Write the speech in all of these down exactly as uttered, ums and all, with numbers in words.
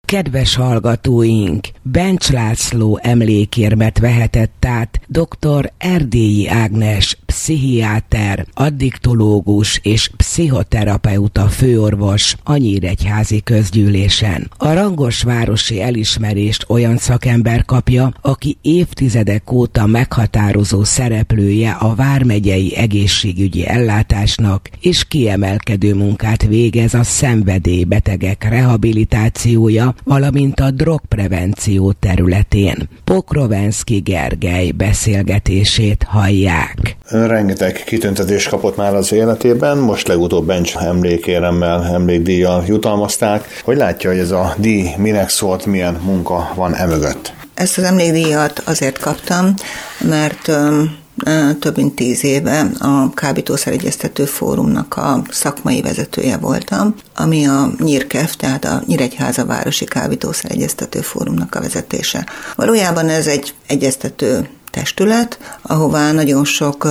Kedves hallgatóink, Bencs László emlékérmet vehetett át dr. Erdélyi Ágnes, pszichiáter, addiktológus és pszichoterapeuta főorvos a Nyíregyházi Közgyűlésen. A rangos városi elismerést olyan szakember kapja, aki évtizedek óta meghatározó szereplője a vármegyei egészségügyi ellátásnak, és kiemelkedő munkát végez a szenvedélybetegek rehabilitációja, valamint a drogprevenció területén. Pokrovenszky Gergely beszélgetését hallják. Ön rengeteg kitüntetést kapott már az életében, most legutóbb Bencs emlékéremmel, emlékdíjjal jutalmazták. Hogy látja, hogy ez a díj minek szólt, milyen munka van emögött? Ezt az emlékdíjat azért kaptam, mert öm, több mint tíz éve a Kábítószeregyeztető Fórumnak a szakmai vezetője voltam, ami a NYIRKEF, tehát a Nyíregyháza Városi Kábítószeregyeztető Fórumnak a vezetése. Valójában ez egy egyeztető testület, ahová nagyon sok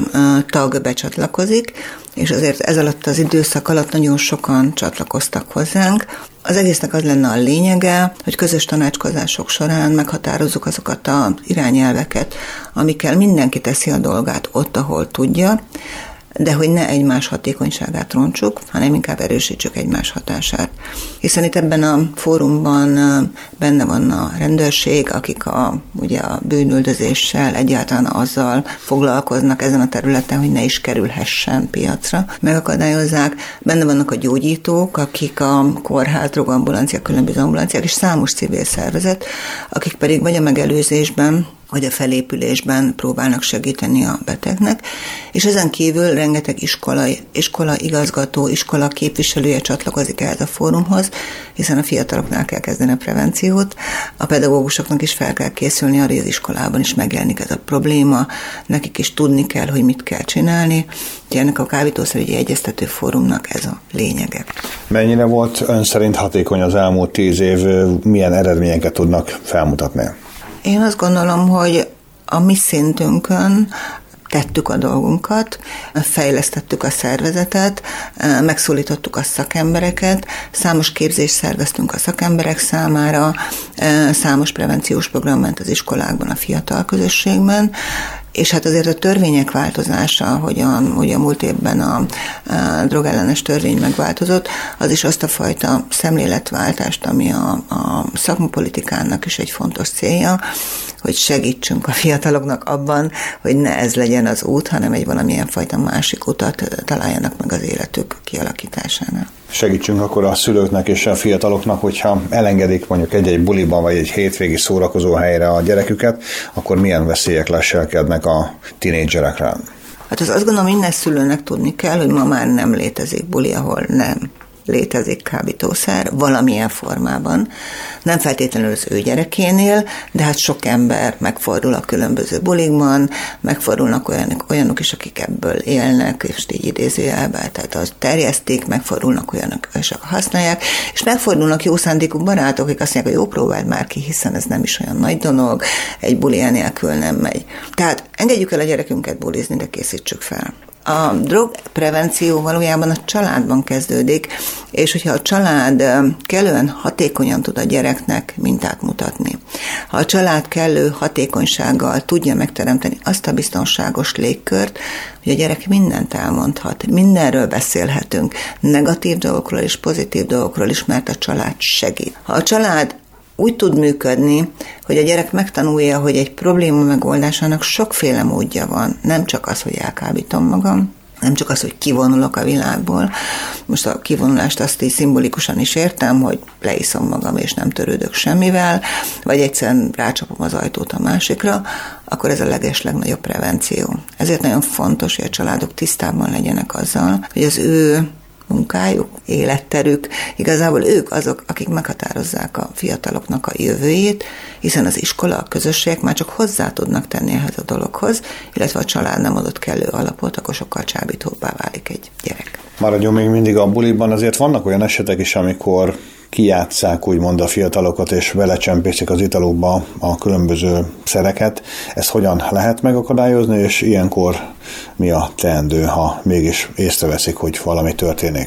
tag becsatlakozik, és azért ez alatt az időszak alatt nagyon sokan csatlakoztak hozzánk. Az egésznek az lenne a lényege, hogy közös tanácskozások során meghatározzuk azokat az irányelveket, amikkel mindenki teszi a dolgát ott, ahol tudja, de hogy ne egymás hatékonyságát rontsuk, hanem inkább erősítsük egymás hatását. Hiszen itt ebben a fórumban benne van a rendőrség, akik a, ugye a bűnüldözéssel, egyáltalán azzal foglalkoznak ezen a területen, hogy ne is kerülhessen piacra. Megakadályozzák. Benne vannak a gyógyítók, akik a kórház, drogambulancia, különböző ambulanciák és számos civil szervezet, akik pedig vagy a megelőzésben, vagy a felépülésben próbálnak segíteni a betegnek, és ezen kívül rengeteg iskola, iskola igazgató, iskola képviselője csatlakozik ehhez a fórumhoz, hiszen a fiataloknál kell kezdeni a prevenciót, a pedagógusoknak is fel kell készülni arra, hogy az iskolában is megjelenik ez a probléma, nekik is tudni kell, hogy mit kell csinálni, úgyhogy ennek a Kábítószerügyi Egyeztető Fórumnak ez a lényege. Mennyire volt ön szerint hatékony az elmúlt tíz év, milyen eredményeket tudnak felmutatni? Én azt gondolom, hogy a mi szintünkön tettük a dolgunkat, fejlesztettük a szervezetet, megszólítottuk a szakembereket, számos képzést szerveztünk a szakemberek számára, számos prevenciós program ment az iskolákban, a fiatal közösségben, és hát azért a törvények változása, hogy a, hogy a múlt évben a, a drogellenes törvény megváltozott, az is azt a fajta szemléletváltást, ami a, a szakmapolitikának is egy fontos célja, hogy segítsünk a fiataloknak abban, hogy ne ez legyen az út, hanem egy valamilyen fajta másik utat találjanak meg az életük kialakításánál. Segítsünk akkor a szülőknek és a fiataloknak, hogyha elengedik mondjuk egy-egy buliban vagy egy hétvégi szórakozó helyre a gyereküket, akkor milyen veszélyek leselkednek a tinédzserekre? Hát az azt gondolom, minden szülőnek tudni kell, hogy ma már nem létezik buli, ahol nem létezik kábítószer valamilyen formában. Nem feltétlenül az ő gyerekénél, de hát sok ember megfordul a különböző bulikban, megfordulnak olyanok, olyanok is, akik ebből élnek, és így idézőjelben, tehát az terjeszték, megfordulnak olyanok, és használják, és megfordulnak jó szándékú barátok, akik azt mondják, hogy jó, próbáld már ki, hiszen ez nem is olyan nagy dolog, egy buli nélkül nem megy. Tehát engedjük el a gyerekünket bulizni, de készítsük fel. A drogprevenció valójában a családban kezdődik, és hogyha a család kellően hatékonyan tud a gyereknek mintát mutatni, ha a család kellő hatékonysággal tudja megteremteni azt a biztonságos légkört, hogy a gyerek mindent elmondhat, mindenről beszélhetünk, negatív dolgokról és pozitív dolgokról is, mert a család segít. Ha a család úgy tud működni, hogy a gyerek megtanulja, hogy egy probléma megoldásának sokféle módja van, nem csak az, hogy elkábítom magam, nem csak az, hogy kivonulok a világból. Most a kivonulást azt így szimbolikusan is értem, hogy leiszom magam, és nem törődök semmivel, vagy egyszerűen rácsapom az ajtót a másikra, akkor ez a leges legnagyobb prevenció. Ezért nagyon fontos, hogy a családok tisztában legyenek azzal, hogy az ő munkájuk, életterük, igazából ők azok, akik meghatározzák a fiataloknak a jövőjét, hiszen az iskola, a közösségek már csak hozzá tudnak tenni ehhez a dologhoz, illetve a család nem adott kellő alapot, akkor sokkal csábítóbbá válik egy gyerek. Maradjon még mindig a buliban, azért vannak olyan esetek is, amikor kijátsszák úgymond a fiatalokat, és belecsempészik az italukba a különböző szereket. Ezt hogyan lehet megakadályozni, és ilyenkor mi a teendő, ha mégis észreveszik, hogy valami történik?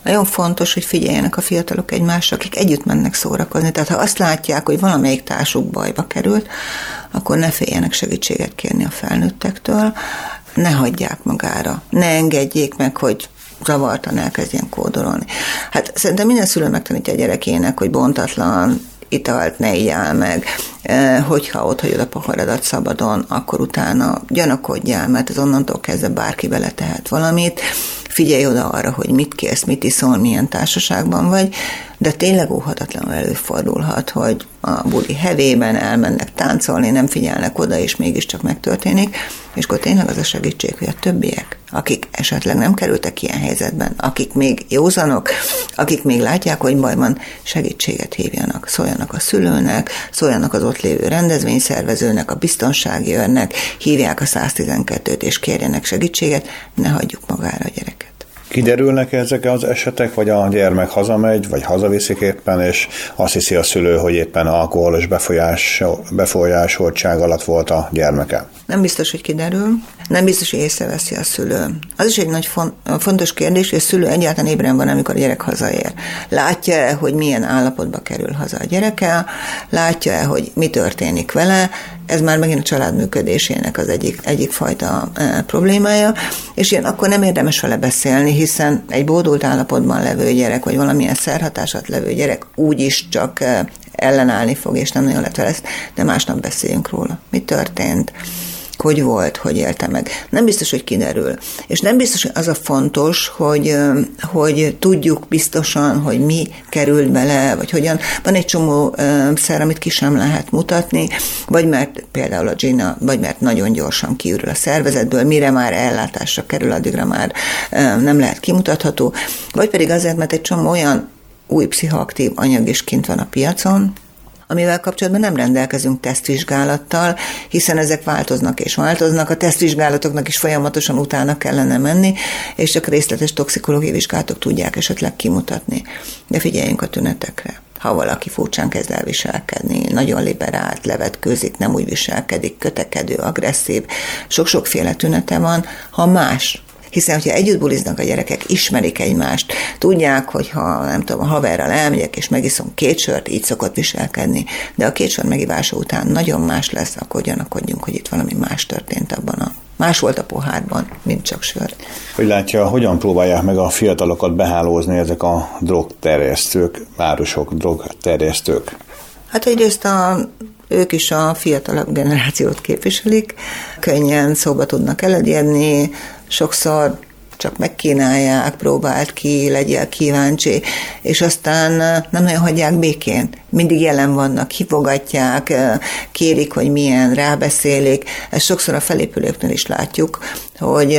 Nagyon fontos, hogy figyeljenek a fiatalok egymásra, akik együtt mennek szórakozni. Tehát ha azt látják, hogy valamelyik társuk bajba került, akkor ne féljenek segítséget kérni a felnőttektől, ne hagyják magára, ne engedjék meg, hogy zavartan elkezdjen kódolni. Hát szerintem minden szülő megtanítja a gyerekének, hogy bontatlan italt ne igyál meg, hogyha ott hagyod a poharadat szabadon, akkor utána gyanakodjál, mert ez onnantól kezdve bárki bele tehet valamit, figyelj oda arra, hogy mit kérsz, mit iszol, milyen társaságban vagy, de tényleg óhatatlanul előfordulhat, hogy a buli hevében elmennek táncolni, nem figyelnek oda, és mégiscsak megtörténik, és akkor tényleg az a segítség, hogy a többiek, akik esetleg nem kerültek ilyen helyzetben, akik még józanok, akik még látják, hogy baj van, segítséget hívjanak, szóljanak a szülőnek, szóljanak az ott lévő rendezvényszervezőnek, a biztonsági őrnek, hívják a száztizenkettőt és kérjenek segítséget, ne hagyjuk magára a gyereket. Kiderülnek ezek az esetek, vagy a gyermek hazamegy, vagy hazaviszik éppen, és azt hiszi a szülő, hogy éppen alkoholos befolyás, befolyásoltság alatt volt a gyermeke? Nem biztos, hogy kiderül, nem biztos, hogy észreveszi a szülő. Az is egy nagy fontos kérdés, hogy a szülő egyáltalán ébren van, amikor a gyerek hazaér. Látja-e, hogy milyen állapotba kerül haza a gyereke, látja-e, hogy mi történik vele, ez már megint a család működésének az egyik, egyik fajta e, problémája, és ilyen akkor nem érdemes vele beszélni, hiszen egy bódult állapotban levő gyerek, vagy valamilyen szerhatásat levő gyerek úgyis csak e, ellenállni fog, és nem nagyon lehet vele, de másnap beszéljünk róla. Mi történt? Hogy volt, hogy élte meg. Nem biztos, hogy kiderül. És nem biztos, hogy az a fontos, hogy, hogy tudjuk biztosan, hogy mi került bele, vagy hogyan. Van egy csomó szer, amit ki sem lehet mutatni, vagy mert például a Gina, vagy mert nagyon gyorsan kiürül a szervezetből, mire már ellátásra kerül, addigra már nem lehet kimutatható, vagy pedig azért, mert egy csomó olyan új pszichoaktív anyag is kint van a piacon, amivel kapcsolatban nem rendelkezünk tesztvizsgálattal, hiszen ezek változnak és változnak, a tesztvizsgálatoknak is folyamatosan utána kellene menni, és csak részletes toxikológiai vizsgálatok tudják esetleg kimutatni. De figyeljünk a tünetekre. Ha valaki furcsán kezd el viselkedni, nagyon liberált, levetkőzik, nem úgy viselkedik, kötekedő, agresszív, sok-sokféle tünete van, ha más. Hiszen, hogyha együtt buliznak a gyerekek, ismerik egymást, tudják, hogy ha nem tudom, a haverral elmegyek, és megiszom két sört, így szokott viselkedni, de a két sör megivása után nagyon más lesz, akkor gyanakodjunk, hogy itt valami más történt abban a más volt a pohárban, mint csak sör. Hogy látja, hogyan próbálják meg a fiatalokat behálózni ezek a drogterjesztők, városok, drogterjesztők? Hát egyrészt a ők is a fiatalabb generációt képviselik, könnyen szóba tudnak eledérni, sokszor csak megkínálják, próbáld ki, legyél kíváncsi, és aztán nem nagyon hagyják békén. Mindig jelen vannak, hívogatják, kérik, hogy milyen, rábeszélik. Ezt sokszor a felépülőknél is látjuk, hogy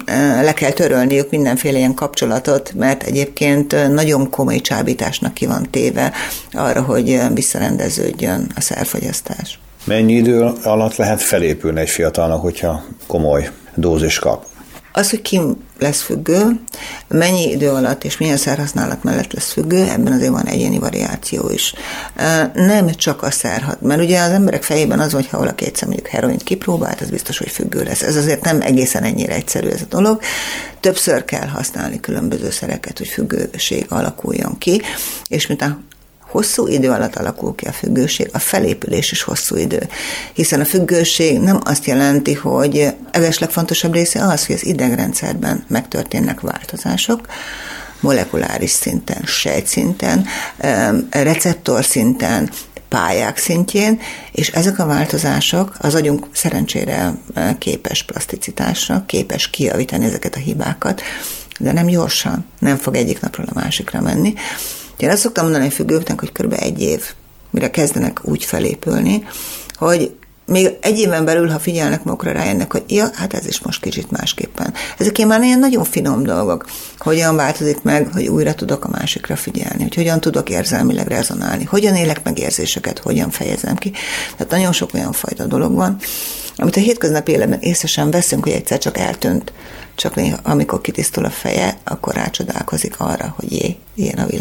le kell törölniük mindenféle ilyen kapcsolatot, mert egyébként nagyon komoly csábításnak ki van téve arra, hogy visszarendeződjön a szerfogyasztás. Mennyi idő alatt lehet felépülni egy fiatalnak, hogyha komoly dózis kap? Az, hogy ki lesz függő, mennyi idő alatt és milyen szerhasználat mellett lesz függő, ebben azért van egyéni variáció is. Nem csak a szerhat, mert ugye az emberek fejében az, hogy ha valaki egyszer mondjuk heroint kipróbált, az biztos, hogy függő lesz. Ez azért nem egészen ennyire egyszerű ez a dolog. Többször kell használni különböző szereket, hogy függőség alakuljon ki, és mint a hosszú idő alatt alakul ki a függőség, a felépülés is hosszú idő. Hiszen a függőség nem azt jelenti, hogy ez legfontosabb része az, hogy az idegrendszerben megtörténnek változások, molekuláris szinten, sejtszinten, receptor szinten, pályák szintjén, és ezek a változások az agyunk szerencsére képes plaszticitásra, képes kijavítani ezeket a hibákat, de nem gyorsan, nem fog egyik napról a másikra menni. Én azt szoktam mondani a függőknek, hogy kb. egy év, mire kezdenek úgy felépülni, hogy még egy éven belül, ha figyelnek magukra, rájönnek, hogy ja, hát ez is most kicsit másképpen. Ezek ilyen már ilyen nagyon finom dolgok. Hogyan változik meg, hogy újra tudok a másikra figyelni, hogy hogyan tudok érzelmileg rezonálni, hogyan élek meg érzéseket, hogyan fejezem ki. Tehát nagyon sok olyan fajta dolog van, amit a hétköznapi életben észre sem veszünk, hogy egyszer csak eltűnt. Csak néha, amikor kitisztul a feje, akkor rácsodálkozik arra, hogy jé, ilyen a világ.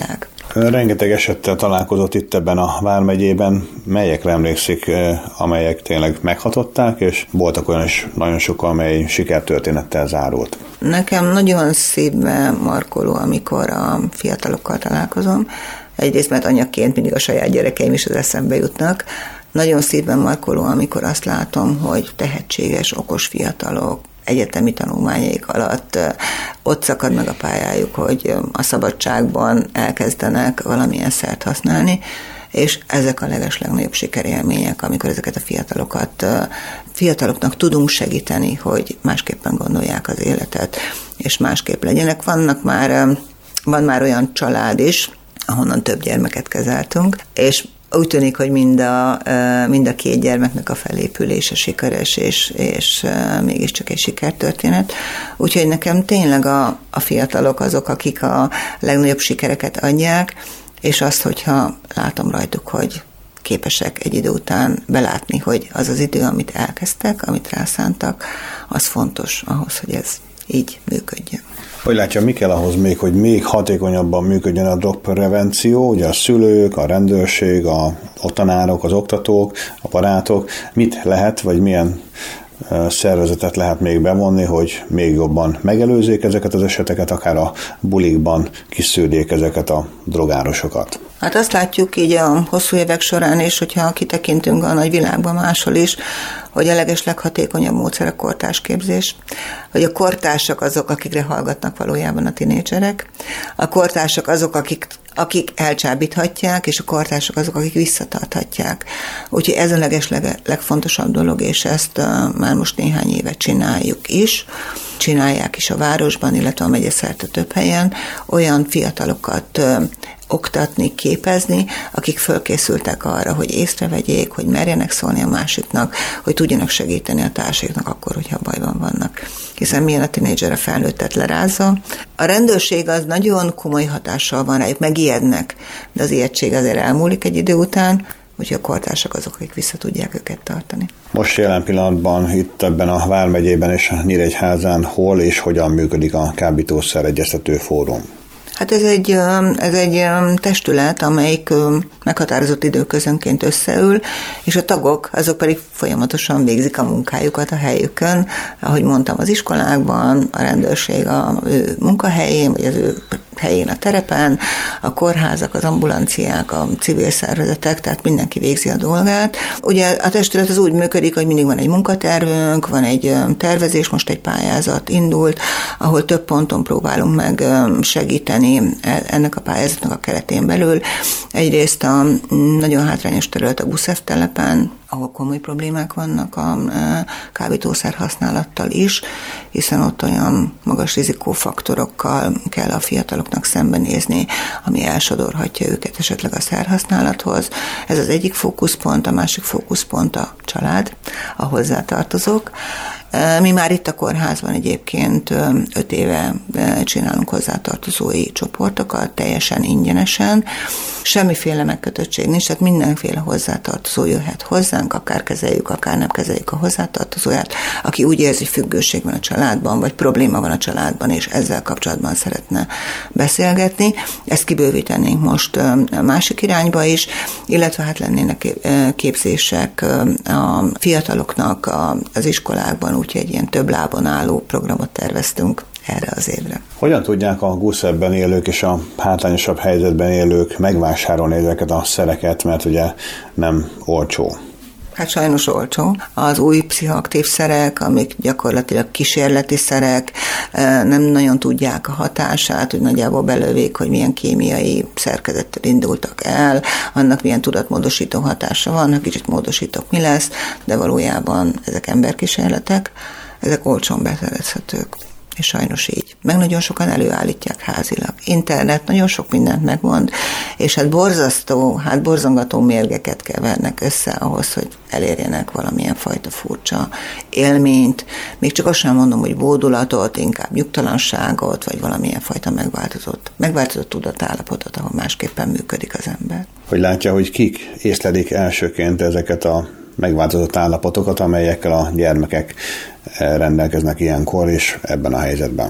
Ön rengeteg esettel találkozott itt ebben a Vármegyében. Melyekre emlékszik, amelyek tényleg meghatották, és voltak olyan is nagyon sok, amely sikertörténettel zárult? Nekem nagyon szívbe markoló, amikor a fiatalokkal találkozom. Egyrészt, mert anyaként mindig a saját gyerekeim is az eszembe jutnak. Nagyon szívben markoló, amikor azt látom, hogy tehetséges, okos fiatalok egyetemi tanulmányaik alatt ott szakad meg a pályájuk, hogy a szabadságban elkezdenek valamilyen szert használni, és ezek a legeslegnagyobb sikerélmények, amikor ezeket a fiatalokat, fiataloknak tudunk segíteni, hogy másképpen gondolják az életet, és másképp legyenek. Vannak már, van már olyan család is, ahonnan több gyermeket kezeltünk, és úgy tűnik, hogy mind a, mind a két gyermeknek a felépülése sikeres, és, és mégiscsak egy sikertörténet. Úgyhogy nekem tényleg a, a fiatalok azok, akik a legnagyobb sikereket adják, és azt, hogyha látom rajtuk, hogy képesek egy idő után belátni, hogy az az idő, amit elkezdtek, amit rászántak, az fontos ahhoz, hogy ez így működjön. Hogy látja, mi kell ahhoz még, hogy még hatékonyabban működjön a drogprevenció? Ugye a szülők, a rendőrség, a, a tanárok, az oktatók, a barátok. Mit lehet, vagy milyen szervezetet lehet még bevonni, hogy még jobban megelőzzék ezeket az eseteket, akár a bulikban kiszűrjék ezeket a drogárosokat? Hát azt látjuk így a hosszú évek során is, hogyha kitekintünk a nagy világban máshol is, hogy a legesleghatékonyabb módszer a kortársképzés, hogy a kortársak azok, akikre hallgatnak valójában a tinédzserek, a kortársak azok, akik, akik elcsábíthatják, és a kortársak azok, akik visszatarthatják. Úgyhogy ez a legesleg, legfontosabb dolog, és ezt uh, már most néhány éve csináljuk is, csinálják is a városban, illetve a megyeszerte több helyen, olyan fiatalokat uh, oktatni, képezni, akik fölkészültek arra, hogy észrevegyék, hogy merjenek szólni a másiknak, hogy tudjanak segíteni a társaiknak akkor, hogyha bajban vannak. Hiszen milyen a tinédzser a felnőttet lerázza. A rendőrség az nagyon komoly hatással van rájuk, megijednek, de az ijegység azért elmúlik egy idő után, úgyhogy a kortársak azok, akik vissza tudják őket tartani. Most jelen pillanatban itt ebben a Vármegyében és a Nyíregyházán hol és hogyan működik a kábítószer egyeztető fórum? Hát ez egy, ez egy testület, amelyik meghatározott időközönként összeül, és a tagok azok pedig folyamatosan végzik a munkájukat a helyükön, ahogy mondtam, az iskolákban, a rendőrség a ő munkahelyén, vagy az ő helyén a terepen, a kórházak, az ambulanciák, a civil szervezetek, tehát mindenki végzi a dolgát. Ugye a testület az úgy működik, hogy mindig van egy munkatervünk, van egy tervezés, most egy pályázat indult, ahol több ponton próbálunk meg segíteni ennek a pályázatnak a keretén belül. Egyrészt a nagyon hátrányos terület a Guszef telepen, ahol komoly problémák vannak a kábítószer használattal is, hiszen ott olyan magas rizikófaktorokkal kell a fiataloknak szembenézni, ami elsodorhatja őket esetleg a szerhasználathoz. Ez az egyik fókuszpont, a másik fókuszpont a család, a hozzátartozók. Mi már itt a kórházban egyébként öt éve csinálunk hozzátartozói csoportokat, teljesen ingyenesen. Semmiféle megkötöttség nincs, tehát mindenféle hozzátartozó jöhet hozzánk, akár kezeljük, akár nem kezeljük a hozzátartozóját, aki úgy érzi, függőség van a családban, vagy probléma van a családban, és ezzel kapcsolatban szeretne beszélgetni. Ezt kibővítenénk most a másik irányba is, illetve hát lennének képzések a fiataloknak az iskolákban, úgyhogy egy ilyen több lábon álló programot terveztünk erre az évre. Hogyan tudják a Guszefben élők és a hátrányosabb helyzetben élők megvásárolni ezeket a szereket, mert ugye nem olcsó? Hát sajnos olcsó. Az új pszichoaktív szerek, amik gyakorlatilag kísérleti szerek, nem nagyon tudják a hatását, hogy nagyjából belővék, hogy milyen kémiai szerkezettel indultak el, annak milyen tudatmódosító hatása van, ha kicsit módosítok, mi lesz, de valójában ezek emberkísérletek, ezek olcsón beszerezhetők. És sajnos így. Meg nagyon sokan előállítják házilag. Internet nagyon sok mindent megmond, és hát borzasztó, hát borzongató mérgeket kevernek össze ahhoz, hogy elérjenek valamilyen fajta furcsa élményt. Még csak azt sem mondom, hogy bódulatot, inkább nyugtalanságot, vagy valamilyen fajta megváltozott, megváltozott tudatállapotot, ahol másképpen működik az ember. Hogy látja, hogy kik észlelik elsőként ezeket a megváltozott állapotokat, amelyekkel a gyermekek rendelkeznek ilyenkor és ebben a helyzetben?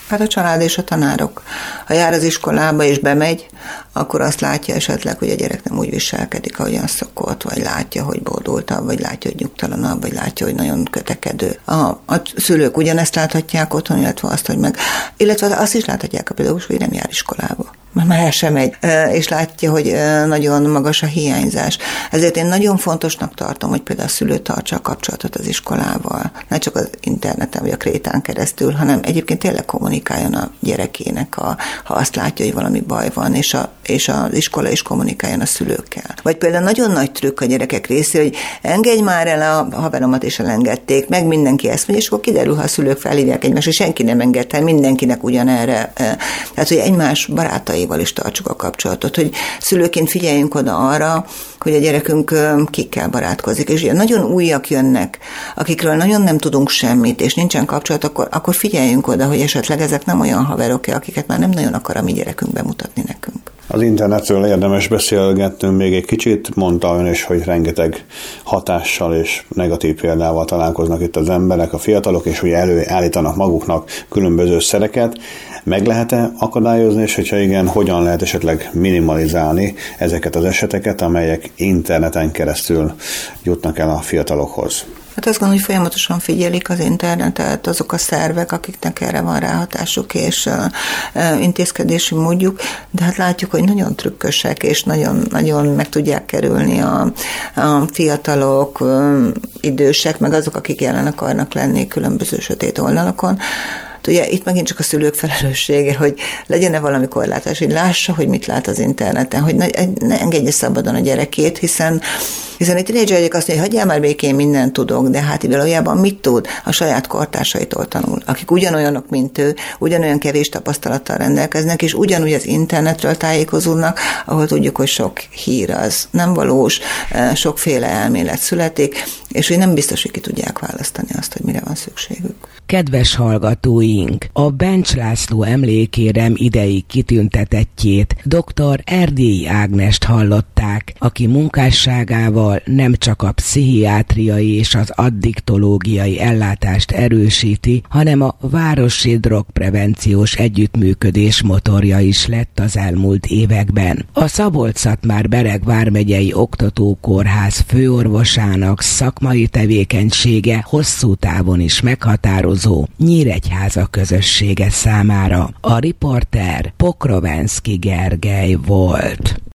Hát a család és a tanárok. Ha jár az iskolába és bemegy, akkor azt látja esetleg, hogy a gyerek nem úgy viselkedik, ahogyan szokott, vagy látja, hogy bódultabb, vagy látja, hogy nyugtalanabb, vagy látja, hogy nagyon kötekedő. A, a szülők ugyanezt láthatják otthon, illetve azt, hogy meg, illetve azt is láthatják a pedagógus, hogy nem jár iskolába. Mert már el sem megy, és látja, hogy nagyon magas a hiányzás. Ezért én nagyon fontosnak tartom, hogy például a szülő tartsa a kapcsolatot az iskolával. Ne csak az interneten vagy a krétán keresztül, hanem egyébként tényleg kommunikáljon a gyerekének, a, ha azt látja, hogy valami baj van, és, a, és az iskola is kommunikáljon a szülőkkel. Vagy például nagyon nagy trükk a gyerekek részéről, hogy engedj már el a haveromat, és elengedték, meg mindenki ezt mondja, és akkor kiderül, ha a szülők felhívják egymást, és senki nem engedte, mindenkinek ugyanerre. Tehát, hogy egymás barátaival is tartsuk a kapcsolatot, hogy szülőként figyeljünk oda arra, hogy a gyerekünk kikkel barátkozik, és ugye nagyon újak jönnek, akikről nagyon nem tudunk semmit, és nincsen kapcsolat, akkor, akkor figyeljünk oda, hogy esetleg ezek nem olyan haverok, akiket már nem nagyon akar a mi gyerekünk bemutatni nekünk. Az internetről érdemes beszélgetnünk még egy kicsit, mondta ön is, hogy rengeteg hatással és negatív példával találkoznak itt az emberek, a fiatalok, és ugye előállítanak maguknak különböző szereket. Meg lehet-e akadályozni, és hogyha igen, hogyan lehet esetleg minimalizálni ezeket az eseteket, amelyek interneten keresztül jutnak el a fiatalokhoz? Hát azt gondolom, hogy folyamatosan figyelik az internetet azok a szervek, akiknek erre van ráhatásuk és uh, intézkedési módjuk, de hát látjuk, hogy nagyon trükkösek, és nagyon, nagyon meg tudják kerülni a, a fiatalok, um, idősek, meg azok, akik jelen akarnak lenni különböző sötét oldalakon. Ugye itt megint csak a szülők felelőssége, hogy legyen-e valami korlátás, hogy lássa, hogy mit lát az interneten, hogy ne, ne engedje szabadon a gyerekét, hiszen Hiszen egy tínédzserek azt mondja, hogy hagyjál már békén, mindent tudok, de hát valójában mit tud? A saját kortársaitól tanul, akik ugyanolyanok, mint ő, ugyanolyan kevés tapasztalattal rendelkeznek, és ugyanúgy az internetről tájékozódnak, ahol tudjuk, hogy sok hír az nem valós, sokféle elmélet születik, és hogy nem biztos, hogy ki tudják választani azt, hogy mire van szükségük. Kedves hallgatóink, a Bencs László emlékérem idei kitüntetettjét, dr. Erdélyi Ágnest hallották, aki munkásságával nem csak a pszichiátriai és az addiktológiai ellátást erősíti, hanem a városi drogprevenciós együttműködés motorja is lett az elmúlt években. A Szabolcs-Szatmár-Bereg vármegyei oktatókórház főorvosának szakmai tevékenysége hosszú távon is meghatározó Nyíregyháza közössége számára. A riporter Pokrovenszky Gergely volt.